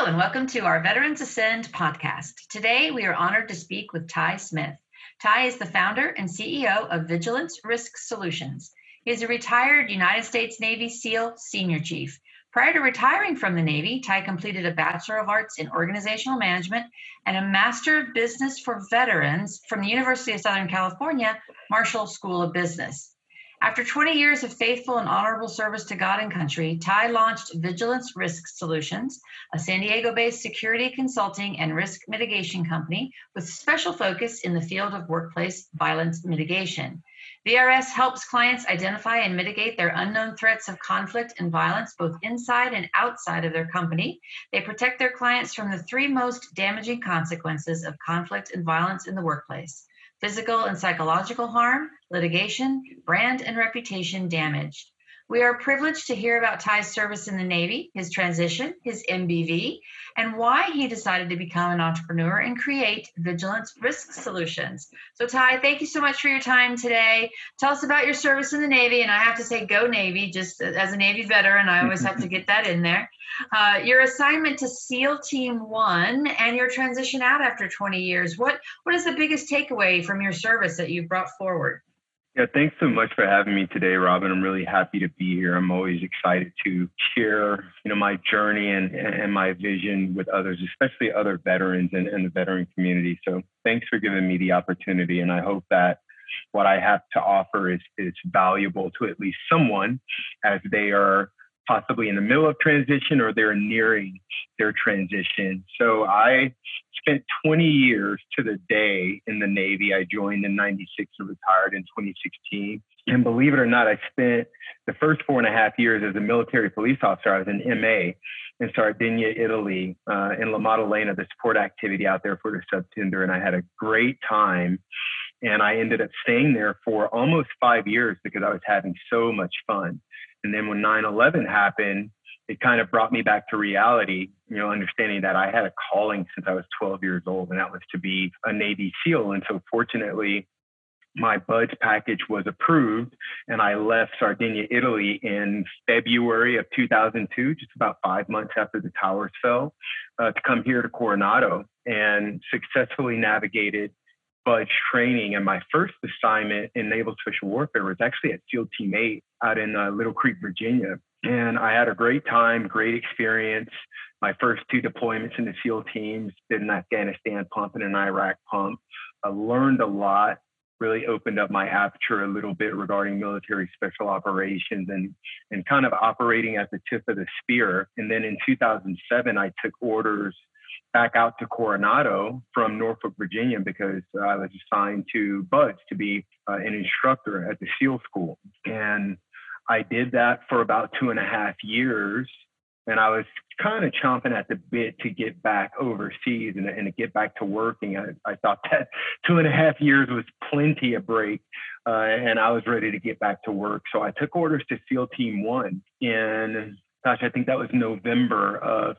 Hello, and welcome to our Veterans Ascend podcast. Today, we are honored to speak with Ty Smith. Ty is the founder and CEO of Vigilance Risk Solutions. He is a retired United States Navy SEAL Senior Chief. Prior to retiring from the Navy, Ty completed a Bachelor of Arts in Organizational Management and a Master of Business for Veterans from the University of Southern California Marshall School of Business. After 20 years of faithful and honorable service to God and country, Ty launched Vigilance Risk Solutions, a San Diego-based security consulting and risk mitigation company with special focus in the field of workplace violence mitigation. VRS helps clients identify and mitigate their unknown threats of conflict and violence both inside and outside of their company. They protect their clients from the three most damaging consequences of conflict and violence in the workplace: physical and psychological harm, litigation, brand and reputation damage. We are privileged to hear about Ty's service in the Navy, his transition, his MBV, and why he decided to become an entrepreneur and create Vigilance Risk Solutions. So Ty, thank you so much for your time today. Tell us about your service in the Navy, and I have to say go Navy, just as a Navy veteran, I always have to get that in there. Your assignment to SEAL Team 1 and your transition out after 20 years. What is the biggest takeaway from your service that you've brought forward? Yeah, thanks so much for having me today, Robin. I'm really happy to be here. I'm always excited to share, my journey and my vision with others, especially other veterans and the veteran community. So thanks for giving me the opportunity. And I hope that what I have to offer is valuable to at least someone as they are possibly in the middle of transition or they're nearing their transition. So I spent 20 years to the day in the Navy. I joined in 96 and retired in 2016. And believe it or not, I spent the first 4.5 years as a military police officer. I was an MA in Sardinia, Italy, in La Maddalena, the support activity out there for the subtender. And I had a great time. And I ended up staying there for almost 5 years because I was having so much fun. And then when 9/11 happened, it kind of brought me back to reality, understanding that I had a calling since I was 12 years old, and that was to be a Navy SEAL. And so fortunately, my BUDS package was approved, and I left Sardinia, Italy in February of 2002, just about 5 months after the towers fell, to come here to Coronado and successfully navigated BUDS training. And my first assignment in Naval Special Warfare was actually at SEAL Team 8 out in Little Creek, Virginia. And I had a great time, great experience. My first 2 deployments in the SEAL teams, did an Afghanistan pump and an Iraq pump. I learned a lot, really opened up my aperture a little bit regarding military special operations and kind of operating at the tip of the spear. And then in 2007, I took orders back out to Coronado from Norfolk, Virginia, because I was assigned to BUDS to be an instructor at the SEAL school. And I did that for about 2.5 years. And I was kind of chomping at the bit to get back overseas and to get back to working. I thought that 2.5 years was plenty of break. And I was ready to get back to work. So I took orders to SEAL Team 1 in, I think that was November of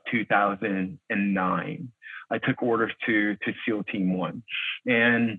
2009. I took orders to SEAL Team 1. And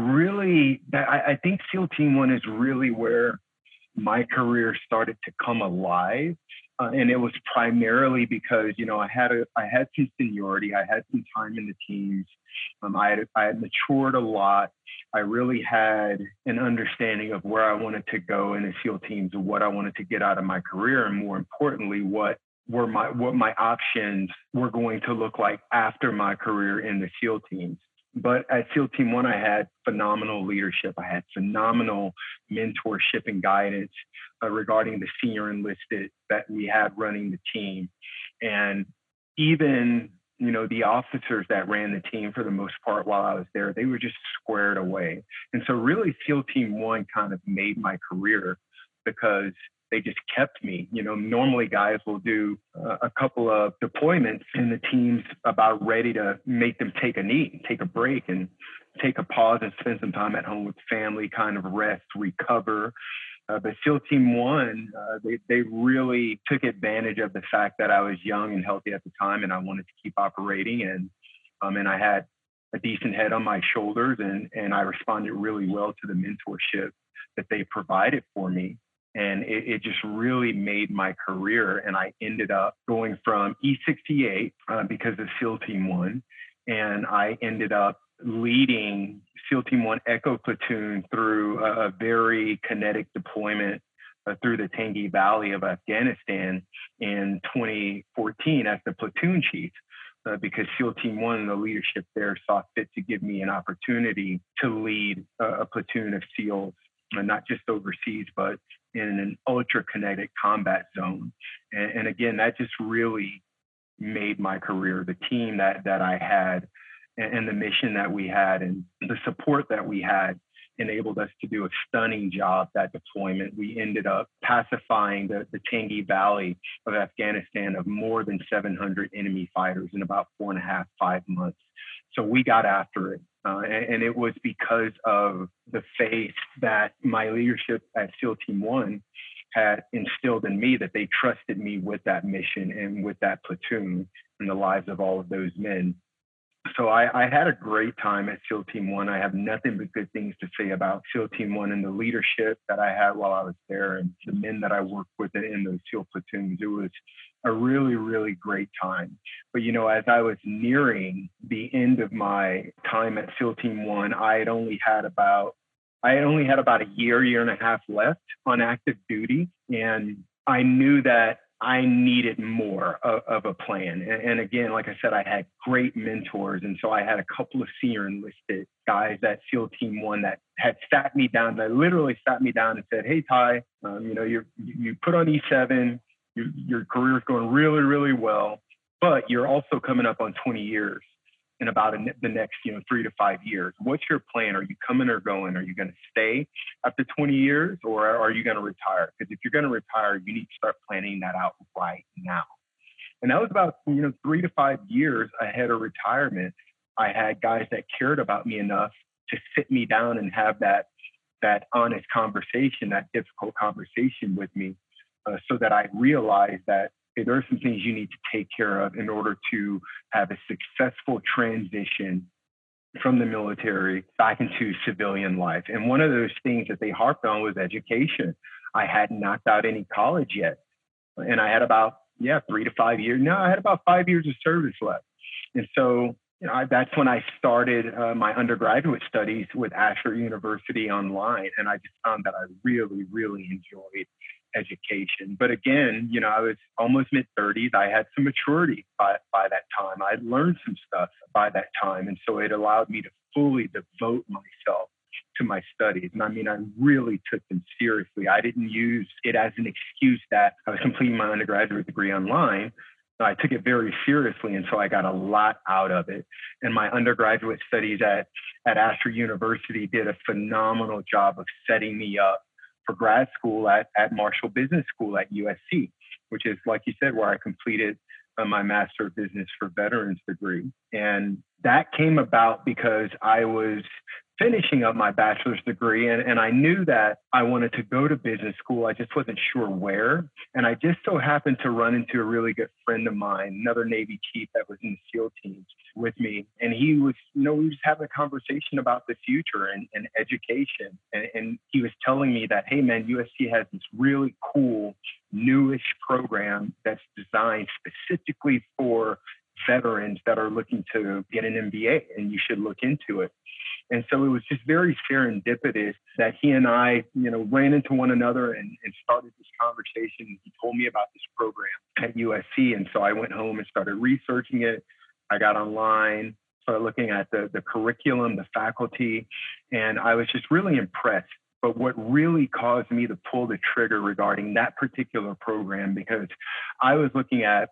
I think SEAL Team 1 is really where my career started to come alive. And it was primarily because, I had some seniority. I had some time in the teams. I had matured a lot. I really had an understanding of where I wanted to go in the SEAL teams and what I wanted to get out of my career. And more importantly, what my options were going to look like after my career in the SEAL teams. But at SEAL Team 1, I had phenomenal leadership. I had phenomenal mentorship and guidance regarding the senior enlisted that we had running the team. And even, the officers that ran the team for the most part while I was there, they were just squared away. And so really SEAL Team 1 kind of made my career because they just kept me. Normally guys will do a couple of deployments and the team's about ready to make them take a knee, take a break and take a pause and spend some time at home with family, kind of rest, recover. But SEAL Team 1, they really took advantage of the fact that I was young and healthy at the time and I wanted to keep operating. And I had a decent head on my shoulders and I responded really well to the mentorship that they provided for me. And it just really made my career. And I ended up going from E68 because of SEAL Team One. And I ended up leading SEAL Team One Echo Platoon through a very kinetic deployment through the Tangi Valley of Afghanistan in 2014 as the platoon chief. Because SEAL Team One and the leadership there saw fit to give me an opportunity to lead a platoon of SEALs, not just overseas, but in an ultra kinetic combat zone. And again, that just really made my career. The team that I had and the mission that we had and the support that we had enabled us to do a stunning job that deployment. We ended up pacifying the Tangi Valley of Afghanistan of more than 700 enemy fighters in about 4.5, 5 months. So we got after it. And it was because of the faith that my leadership at SEAL Team One had instilled in me, that they trusted me with that mission and with that platoon and the lives of all of those men. So I had a great time at SEAL Team One. I have nothing but good things to say about SEAL Team One and the leadership that I had while I was there and the men that I worked with in those SEAL platoons. It was a really, really great time. But, as I was nearing the end of my time at SEAL Team One, I only had about a year and a half left on active duty. And I knew that I needed more of a plan. And again, like I said, I had great mentors. And so I had a couple of senior enlisted guys at SEAL Team One that had sat me down, that literally sat me down and said, "Hey, Ty, you put on E7, your career is going really, really well, but you're also coming up on 20 years in about the next 3 to 5 years. What's your plan? Are you coming or going? Are you going to stay after 20 years or are you going to retire? Because if you're going to retire, you need to start planning that out right now." And that was about 3 to 5 years ahead of retirement. I had guys that cared about me enough to sit me down and have that honest conversation, that difficult conversation with me, so that I realized that there are some things you need to take care of in order to have a successful transition from the military back into civilian life. And one of those things that they harped on was education. I hadn't knocked out any college yet. And I had about, 3 to 5 years. No, I had about 5 years of service left. And so, that's when I started my undergraduate studies with Asher University online. And I just found that I really, really enjoyed education. But again, I was almost mid-30s. I had some maturity by that time. I'd learned some stuff by that time. And so it allowed me to fully devote myself to my studies. And I really took them seriously. I didn't use it as an excuse that I was completing my undergraduate degree online. I took it very seriously, and so I got a lot out of it. And my undergraduate studies at Asher University did a phenomenal job of setting me up for grad school at Marshall Business School at USC, which is, like you said, where I completed my Master of Business for Veterans degree. And that came about because I was finishing up my bachelor's degree, and I knew that I wanted to go to business school. I just wasn't sure where. And I just so happened to run into a really good friend of mine, another Navy chief that was in the SEAL teams with me. And he was, we were just having a conversation about the future and education. And he was telling me that, hey man, USC has this really cool newish program that's designed specifically for veterans that are looking to get an MBA, and you should look into it. And so it was just very serendipitous that he and I, ran into one another and started this conversation. He told me about this program at USC. And so I went home and started researching it. I got online, started looking at the curriculum, the faculty, and I was just really impressed. But what really caused me to pull the trigger regarding that particular program, because I was looking at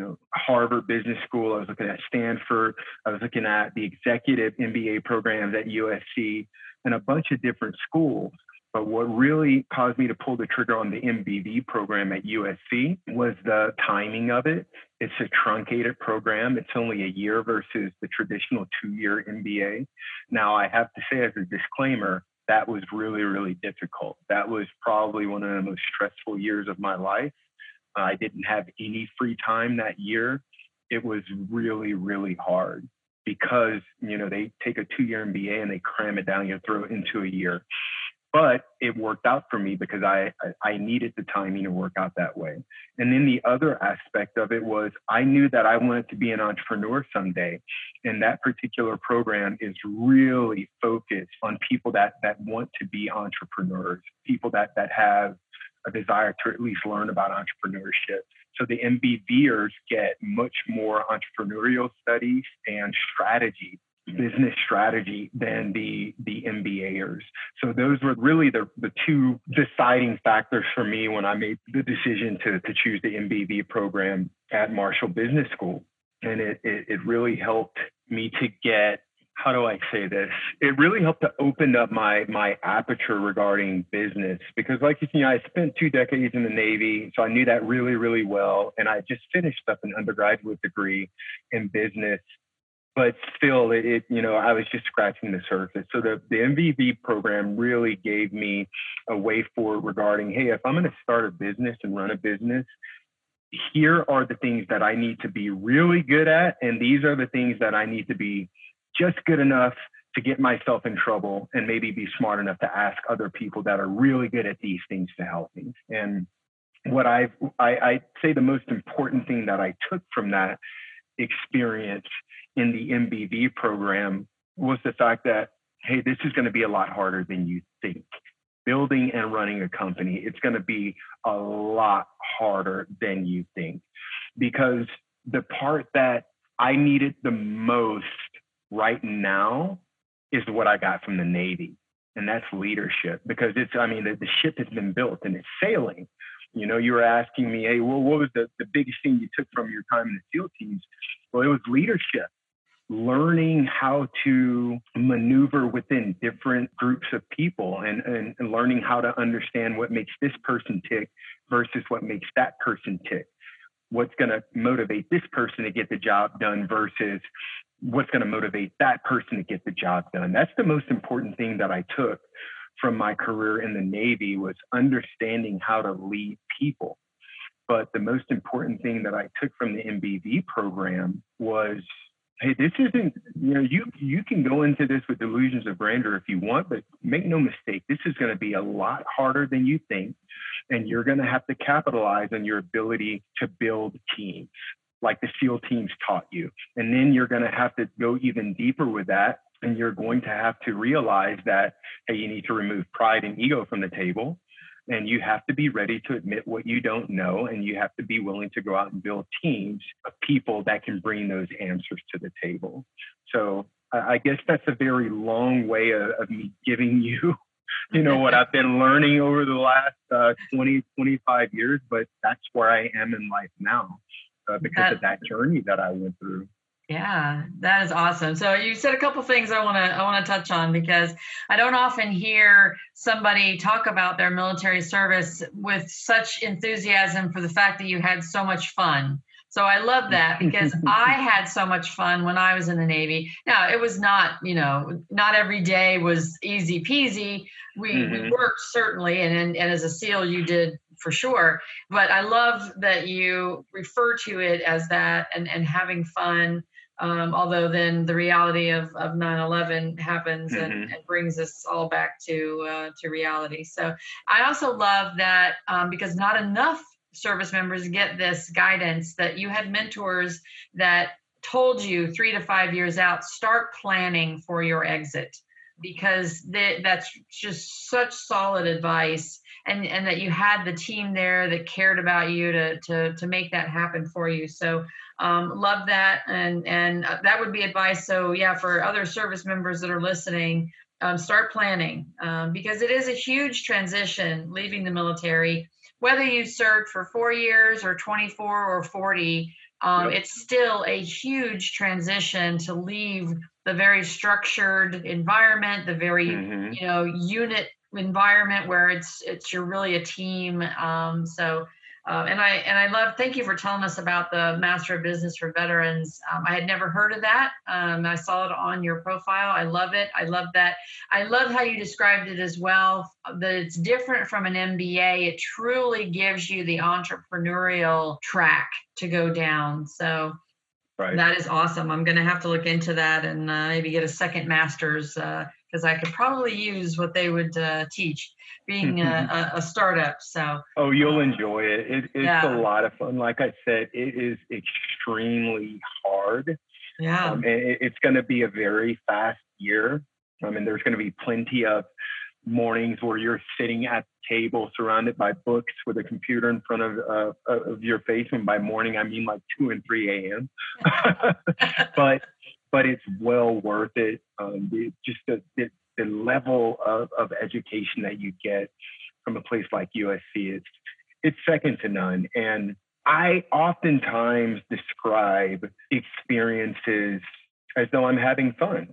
Harvard Business School, I was looking at Stanford, I was looking at the executive MBA programs at USC and a bunch of different schools. But what really caused me to pull the trigger on the MBB program at USC was the timing of it. It's a truncated program. It's only a year versus the traditional 2-year MBA. Now, I have to say as a disclaimer, that was really, really difficult. That was probably one of the most stressful years of my life. I didn't have any free time that year. It was really, really hard because, they take a 2-year MBA and they cram it down your throat into a year. but it worked out for me because I needed the timing to work out that way. And then the other aspect of it was I knew that I wanted to be an entrepreneur someday. And that particular program is really focused on people that want to be entrepreneurs, people that have a desire to at least learn about entrepreneurship. So the MBVers get much more entrepreneurial studies and strategy, business strategy, than the MBAers. So those were really the two deciding factors for me when I made the decision to choose the MBV program at Marshall Business School. And it really helped me to get, how do I say this? It really helped to open up my aperture regarding business, because like you know, I spent 2 decades in the Navy, so I knew that really, really well. And I just finished up an undergraduate degree in business, but still I was just scratching the surface. So the MBV program really gave me a way forward regarding, hey, if I'm going to start a business and run a business, here are the things that I need to be really good at. And these are the things that I need to be just good enough to get myself in trouble and maybe be smart enough to ask other people that are really good at these things to help me. And what I say the most important thing that I took from that experience in the MBV program was the fact that, hey, this is going to be a lot harder than you think. Building and running a company, it's going to be a lot harder than you think, because the part that I needed the most right now is what I got from the Navy, and that's leadership. Because the ship has been built and it's sailing. You were asking me, hey, well, what was the biggest thing you took from your time in the SEAL teams? Well, it was leadership. Learning how to maneuver within different groups of people and learning how to understand what makes this person tick versus what makes that person tick. What's going to motivate this person to get the job done versus what's going to motivate that person to get the job done. That's the most important thing that I took from my career in the Navy, was understanding how to lead people. But the most important thing that I took from the MBV program was, hey, this isn't, you can go into this with delusions of grandeur if you want, but make no mistake, this is going to be a lot harder than you think. And you're going to have to capitalize on your ability to build teams like the SEAL teams taught you. And then you're going to have to go even deeper with that. And you're going to have to realize that, hey, you need to remove pride and ego from the table. And you have to be ready to admit what you don't know. And you have to be willing to go out and build teams of people that can bring those answers to the table. So I guess that's a very long way of me giving you, what I've been learning over the last 20, 25 years. But that's where I am in life now because of that journey that I went through. Yeah, that is awesome. So you said a couple things I want to touch on, because I don't often hear somebody talk about their military service with such enthusiasm for the fact that you had so much fun. So I love that, because I had so much fun when I was in the Navy. Now, it was not, not every day was easy peasy. We worked, certainly, and as a SEAL you did for sure. But I love that you refer to it as that and having fun. Although then the reality of 9/11 happens and brings us all back to reality. So I also love that because not enough service members get this guidance, that you had mentors that told you 3 to 5 years out, start planning for your exit, because that's just such solid advice. And that you had the team there that cared about you to make that happen for you. So love that. And that would be advice. So yeah, for other service members that are listening, start planning because it is a huge transition leaving the military, whether you served for 4 years or 24 or 40. It's still a huge transition to leave the very structured environment, the very, unit environment where it's you're really a team. And I love, thank you for telling us about the Master of Business for Veterans. I had never heard of that. I saw it on your profile. I love it. I love that. I love how you described it as well, that it's different from an MBA. It truly gives you the entrepreneurial track to go down. So that is awesome. I'm going to have to look into that and maybe get a second master's because I could probably use what they would teach being a startup. So, oh, you'll enjoy it. It's yeah, a lot of fun. Like I said, it is extremely hard. yeah, And it's going to be a very fast year. I mean, there's going to be plenty of mornings where you're sitting at the table surrounded by books with a computer in front of your face. And by morning, I mean like 2 and 3 a.m. but it's well worth it. The level of education that you get from a place like USC, it's second to none. And I oftentimes describe experiences as though I'm having fun.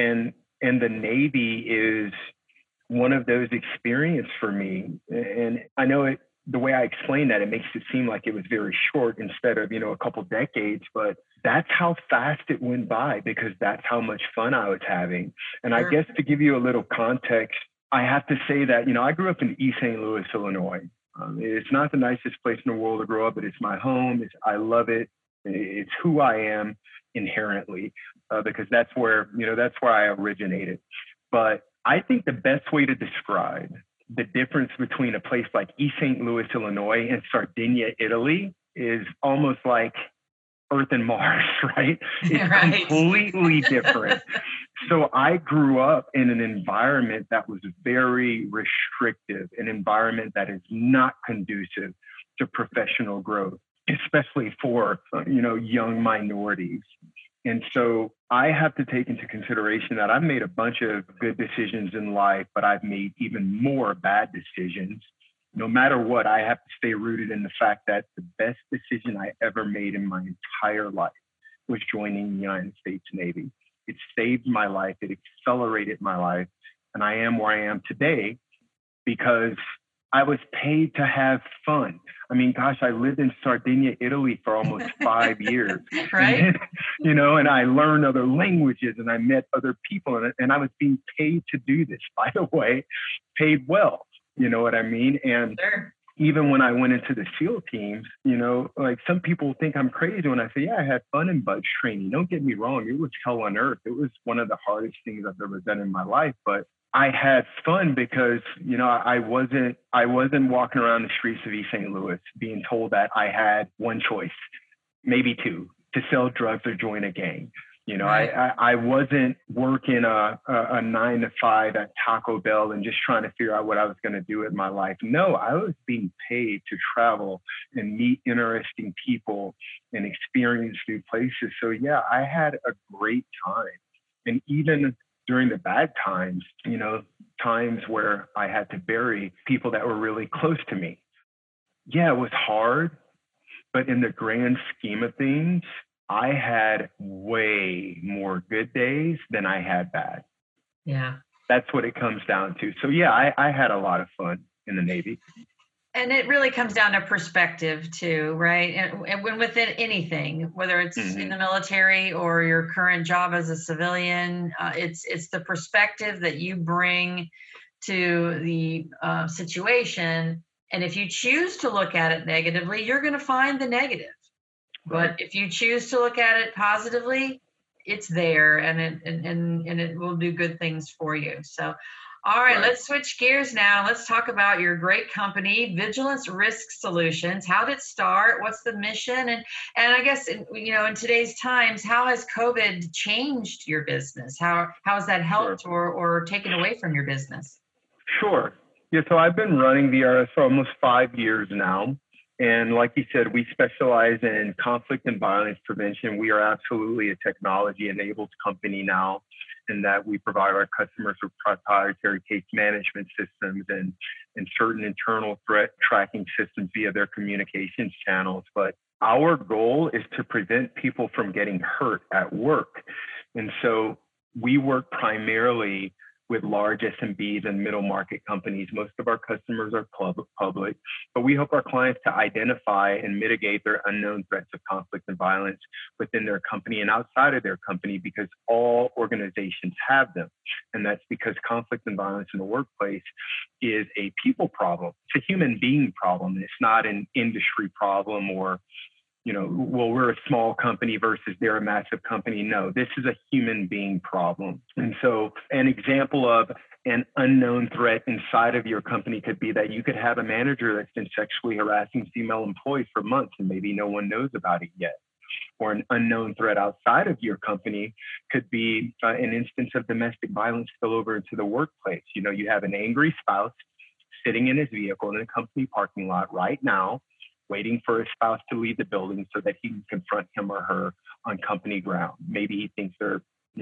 And the Navy is one of those experiences for me. And I know the way I explained that, it makes it seem like it was very short instead of, a couple decades, but that's how fast it went by because that's how much fun I was having. And I guess to give you a little context, I have to say that, I grew up in East St. Louis, Illinois. It's not the nicest place in the world to grow up, but it's my home. I love it. It's who I am inherently because that's where I originated. But I think the best way to describe the difference between a place like East St. Louis, Illinois, and Sardinia, Italy, is almost like Earth and Mars, right? It's right. completely different. So I grew up in an environment that was very restrictive, an environment that is not conducive to professional growth, especially for, young minorities. And so I have to take into consideration that I've made a bunch of good decisions in life, but I've made even more bad decisions. No matter what, I have to stay rooted in the fact that the best decision I ever made in my entire life was joining the United States Navy. It saved my life. It accelerated my life. And I am where I am today because I was paid to have fun. I mean, gosh, I lived in Sardinia, Italy for almost 5 years. Right. And, and I learned other languages and I met other people and I was being paid to do this, by the way, paid well. You know what I mean? And Sure. Even when I went into the SEAL teams, like some people think I'm crazy when I say, yeah, I had fun in BUD/S training. Don't get me wrong. It was hell on earth. It was one of the hardest things I've ever done in my life. But I had fun because, I wasn't walking around the streets of East St. Louis being told that I had one choice, maybe two, to sell drugs or join a gang. Right. I wasn't working a 9 to 5 at Taco Bell and just trying to figure out what I was going to do with my life. No, I was being paid to travel and meet interesting people and experience new places. So yeah, I had a great time. And even during the bad times, times where I had to bury people that were really close to me. Yeah, it was hard, but in the grand scheme of things, I had way more good days than I had bad. Yeah. That's what it comes down to. So yeah, I had a lot of fun in the Navy. And it really comes down to perspective too, right? And when within anything, whether it's in the military or your current job as a civilian, it's the perspective that you bring to the situation. And if you choose to look at it negatively, you're going to find the negative. Right. But if you choose to look at it positively, it's there and it will do good things for you. So, all right, let's switch gears now. Let's talk about your great company, Vigilance Risk Solutions. How did it start? What's the mission? And I guess in today's times, how has COVID changed your business? How has that helped or taken away from your business? Sure. Yeah, so I've been running VRS for almost 5 years now. And like you said, we specialize in conflict and violence prevention. We are absolutely a technology-enabled company now in that we provide our customers with proprietary case management systems and certain internal threat tracking systems via their communications channels. But our goal is to prevent people from getting hurt at work. And so we work primarily with large SMBs and middle market companies. Most of our customers are public, but we help our clients to identify and mitigate their unknown threats of conflict and violence within their company and outside of their company because all organizations have them. And that's because conflict and violence in the workplace is a people problem. It's a human being problem. It's not an industry problem or well, we're a small company versus they're a massive company. No, this is a human being problem. And so an example of an unknown threat inside of your company could be that you could have a manager that's been sexually harassing female employees for months and maybe no one knows about it yet. Or an unknown threat outside of your company could be an instance of domestic violence spill over into the workplace. You have an angry spouse sitting in his vehicle in a company parking lot right now, waiting for his spouse to leave the building so that he can confront him or her on company ground. Maybe he thinks they're,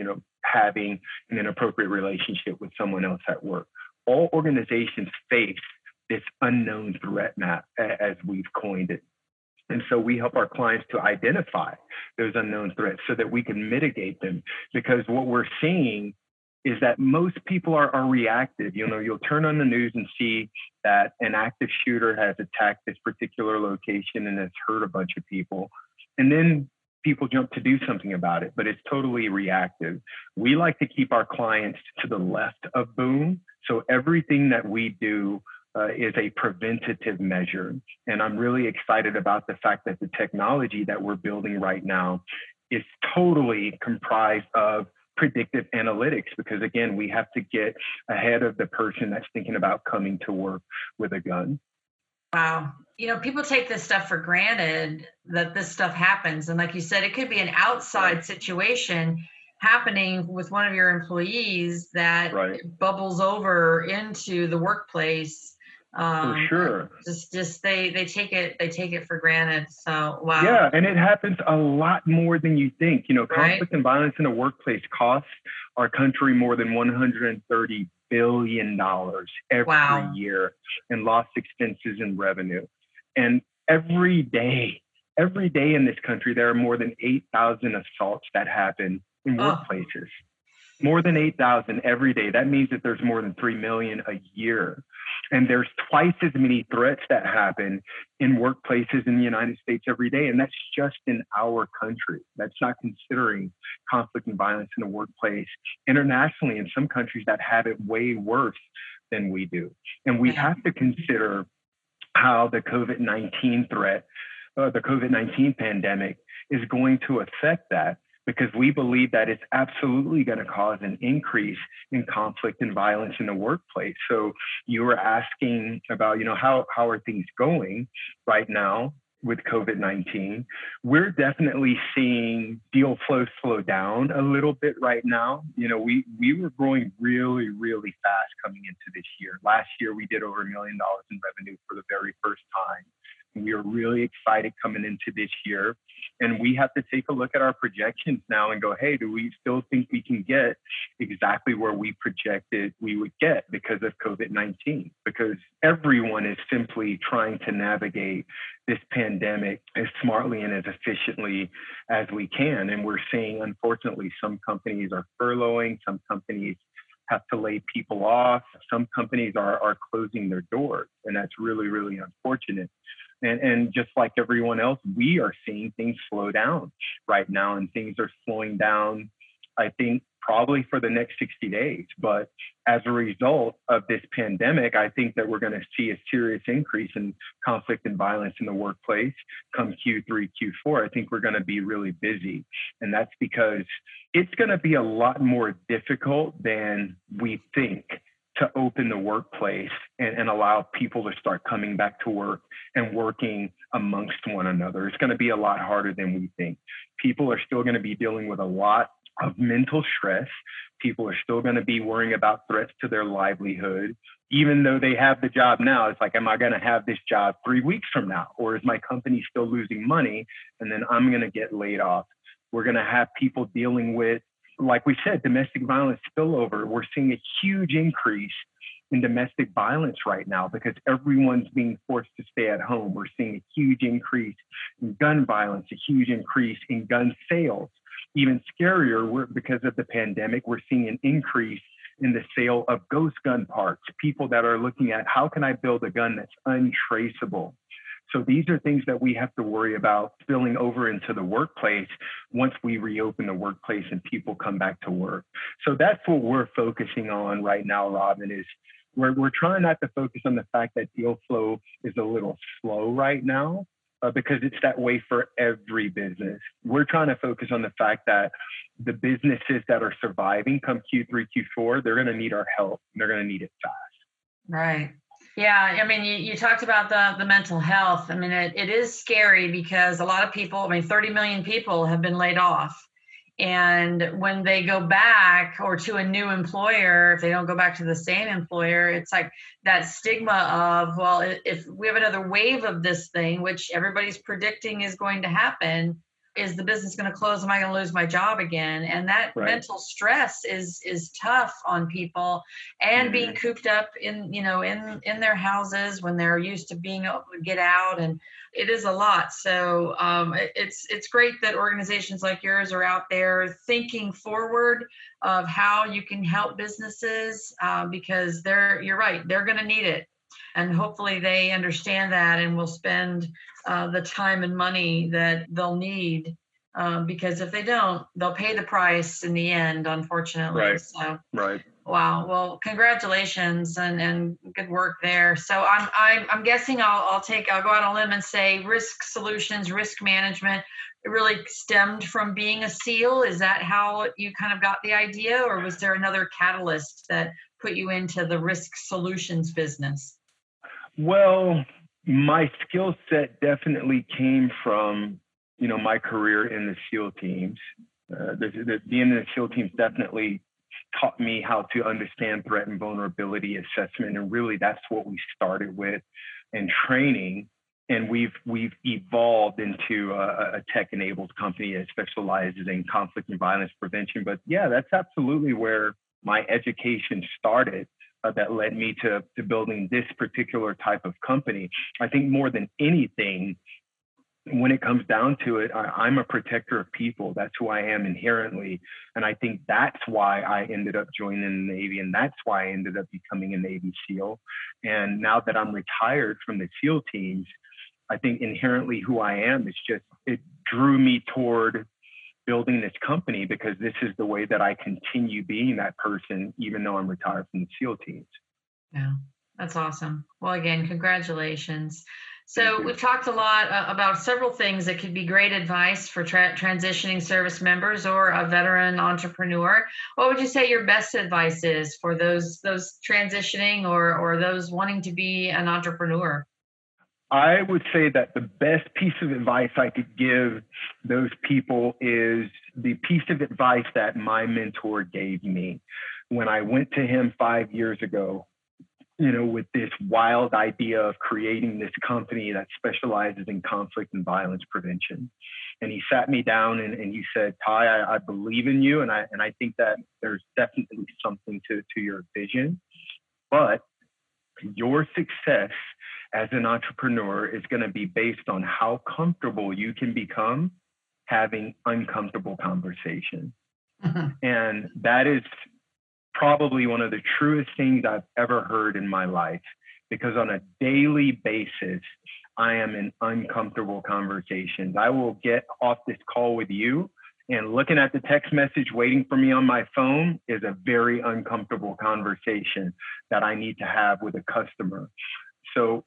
having an inappropriate relationship with someone else at work. All organizations face this unknown threat map, as we've coined it. And so we help our clients to identify those unknown threats so that we can mitigate them. Because what we're seeing is that most people are reactive. You'll turn on the news and see that an active shooter has attacked this particular location and has hurt a bunch of people. And then people jump to do something about it, but it's totally reactive. We like to keep our clients to the left of boom. So everything that we do is a preventative measure. And I'm really excited about the fact that the technology that we're building right now is totally comprised of predictive analytics, because again, we have to get ahead of the person that's thinking about coming to work with a gun. Wow. People take this stuff for granted, that this stuff happens. And like you said, it could be an outside situation happening with one of your employees that bubbles over into the workplace. For sure. Just they take it for granted. So wow. Yeah, and it happens a lot more than you think. Conflict and violence in the workplace costs our country more than $130 billion every year in lost expenses and revenue. And every day in this country, there are more than 8,000 assaults that happen in workplaces. More than 8,000 every day. That means that there's more than 3 million a year. And there's twice as many threats that happen in workplaces in the United States every day. And that's just in our country. That's not considering conflict and violence in the workplace internationally in some countries that have it way worse than we do. And we have to consider how the COVID-19 threat, the COVID-19 pandemic is going to affect that, because we believe that it's absolutely going to cause an increase in conflict and violence in the workplace. So you were asking about, how are things going right now with COVID-19? We're definitely seeing deal flow slow down a little bit right now. We were growing really, really fast coming into this year. Last year, we did over $1 million in revenue for the very first time. We are really excited coming into this year. And we have to take a look at our projections now and go, hey, do we still think we can get exactly where we projected we would get because of COVID-19? Because everyone is simply trying to navigate this pandemic as smartly and as efficiently as we can. And we're seeing, unfortunately, some companies are furloughing, some companies have to lay people off, some companies are closing their doors. And that's really, really unfortunate. And just like everyone else, we are seeing things slow down right now, and things are slowing down, I think, probably for the next 60 days. But as a result of this pandemic, I think that we're going to see a serious increase in conflict and violence in the workplace come Q3, Q4. I think we're going to be really busy. And that's because it's going to be a lot more difficult than we think to open the workplace and allow people to start coming back to work and working amongst one another. It's going to be a lot harder than we think. People are still going to be dealing with a lot of mental stress. People are still going to be worrying about threats to their livelihood. Even though they have the job now, it's like, am I going to have this job 3 weeks from now? Or is my company still losing money and then I'm going to get laid off? We're going to have people dealing with, like we said, domestic violence spillover. We're seeing a huge increase in domestic violence right now because everyone's being forced to stay at home. We're seeing a huge increase in gun violence, a huge increase in gun sales. Even scarier, because of the pandemic, we're seeing an increase in the sale of ghost gun parts, people that are looking at how can I build a gun that's untraceable. So these are things that we have to worry about spilling over into the workplace once we reopen the workplace and people come back to work. So that's what we're focusing on right now, Robin, is we're trying not to focus on the fact that deal flow is a little slow right now. because it's that way for every business. We're trying to focus on the fact that the businesses that are surviving come Q3, Q4, they're going to need our help. And they're going to need it fast. Right. Yeah. I mean, you talked about the mental health. I mean, it is scary because a lot of people, 30 million people have been laid off. And when they go back or to a new employer, if they don't go back to the same employer, it's like that stigma of, well, if we have another wave of this thing, which everybody's predicting is going to happen, is the business going to close? Am I going to lose my job again? And that mental stress is tough on people, and being cooped up in their houses when they're used to being able to get out, and it is a lot. So it's great that organizations like yours are out there thinking forward of how you can help businesses, because you're right, they're going to need it. And hopefully they understand that and will spend the time and money that they'll need, because if they don't, they'll pay the price in the end, unfortunately. Right. So, right. Wow. Well, congratulations and good work there. So I'm guessing I'll go out on a limb and say risk solutions, risk management, it really stemmed from being a SEAL. Is that how you kind of got the idea, or was there another catalyst that put you into the risk solutions business? Well, my skill set definitely came from, my career in the SEAL teams. Being in the SEAL teams definitely taught me how to understand threat and vulnerability assessment. And really, that's what we started with in training. And we've evolved into a tech-enabled company that specializes in conflict and violence prevention. But yeah, that's absolutely where my education started. That led me to building this particular type of company. I think more than anything, when it comes down to it, I'm a protector of people. That's who I am inherently. And I think that's why I ended up joining the Navy. And that's why I ended up becoming a Navy SEAL. And now that I'm retired from the SEAL teams, I think inherently who I am is it drew me toward building this company, because this is the way that I continue being that person, even though I'm retired from the SEAL teams. Yeah, that's awesome. Well, again, congratulations. So we've talked a lot about several things that could be great advice for transitioning service members or a veteran entrepreneur. What would you say your best advice is for those transitioning or those wanting to be an entrepreneur? I would say that the best piece of advice I could give those people is the piece of advice that my mentor gave me when I went to him 5 years ago, with this wild idea of creating this company that specializes in conflict and violence prevention. And he sat me down and he said, Ty, I believe in you. And I think that there's definitely something to your vision, but your success as an entrepreneur is going to be based on how comfortable you can become having uncomfortable conversation. Mm-hmm. And that is probably one of the truest things I've ever heard in my life, because on a daily basis, I am in uncomfortable conversations. I will get off this call with you, and looking at the text message waiting for me on my phone is a very uncomfortable conversation that I need to have with a customer. So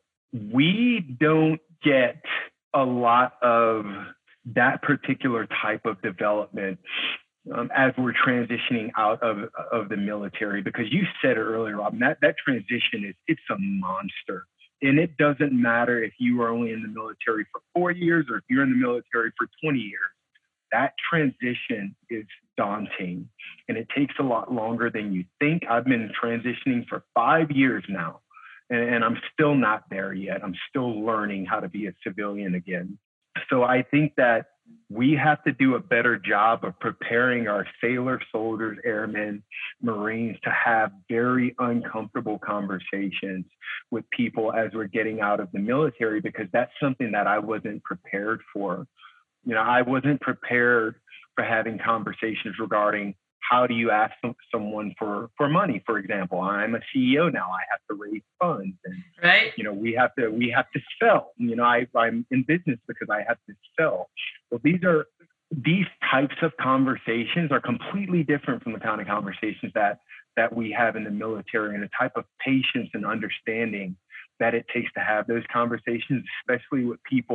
we don't get a lot of that particular type of development as we're transitioning out of the military, because you said it earlier, Rob, that transition it's a monster. And it doesn't matter if you are only in the military for 4 years or if you're in the military for 20 years. That transition is daunting, and it takes a lot longer than you think. I've been transitioning for 5 years now, and I'm still not there yet. I'm still learning how to be a civilian again. So I think that we have to do a better job of preparing our sailors, soldiers, airmen, Marines to have very uncomfortable conversations with people as we're getting out of the military, because that's something that I wasn't prepared for. I wasn't prepared for having conversations regarding how do you ask someone for money, for example. I'm a CEO now. I have to raise funds, and right. We have to sell. I'm in business because I have to sell. Well, these types of conversations are completely different from the kind of conversations that we have in the military, and the type of patience and understanding that it takes to have those conversations, especially with people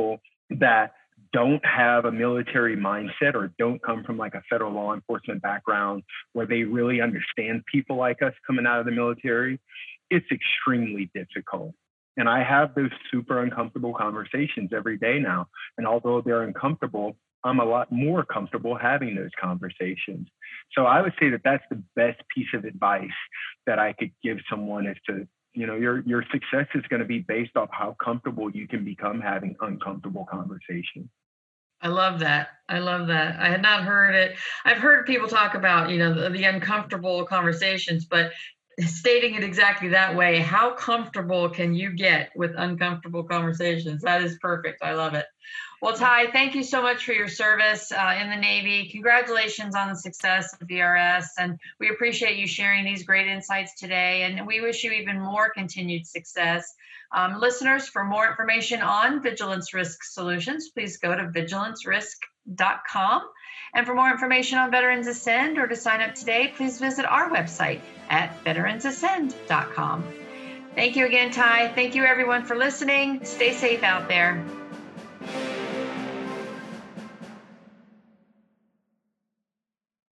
that don't have a military mindset or don't come from like a federal law enforcement background where they really understand people like us coming out of the military, it's extremely difficult. And I have those super uncomfortable conversations every day now. And although they're uncomfortable, I'm a lot more comfortable having those conversations. So I would say that that's the best piece of advice that I could give someone is to, your success is going to be based off how comfortable you can become having uncomfortable conversations. I love that. I love that. I had not heard it. I've heard people talk about, the uncomfortable conversations, but stating it exactly that way, how comfortable can you get with uncomfortable conversations? That is perfect. I love it. Well, Ty, thank you so much for your service in the Navy. Congratulations on the success of VRS, and we appreciate you sharing these great insights today, and we wish you even more continued success. Listeners, for more information on Vigilance Risk Solutions, please go to vigilancerisk.com. And for more information on Veterans Ascend or to sign up today, please visit our website at veteransascend.com. Thank you again, Ty. Thank you, everyone, for listening. Stay safe out there.